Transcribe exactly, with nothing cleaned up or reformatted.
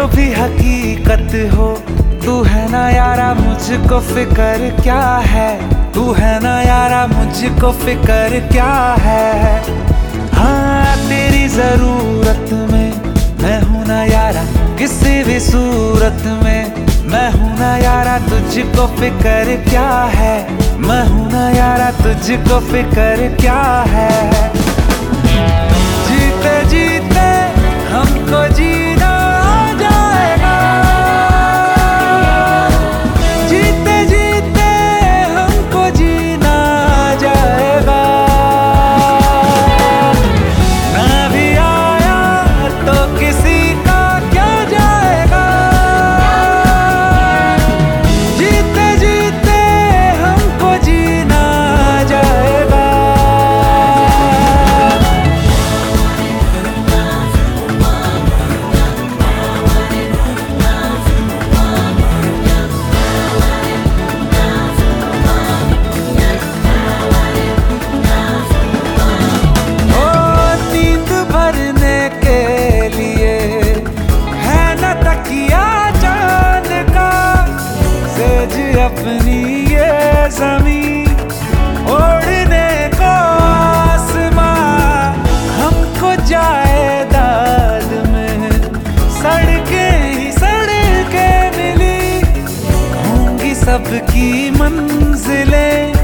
भी हकीकत हो, तू है ना यारा मुझको फिक्र क्या है, तू है ना यारा मुझको फिक्र क्या है। हाँ तेरी जरूरत में मैं हूं ना यारा, किसी भी सूरत में मैं हूं ना यारा, तुझको फिक्र क्या है, मैं हूं ना यारा, तुझको फिक्र क्या है। जीते जीते हमको जीना आ जाएगा, जीते जीते हमको जीना आ जाएगा। ना भी आया तो किसी का क्या जाएगा, जीते जीते हमको जीना आ जाएगा। अपनी ये ज़मीं ओढ़ने को आसमां, हमको जायदाद में सड़कें ही सड़कें मिली, होंगी सबकी मंजिलें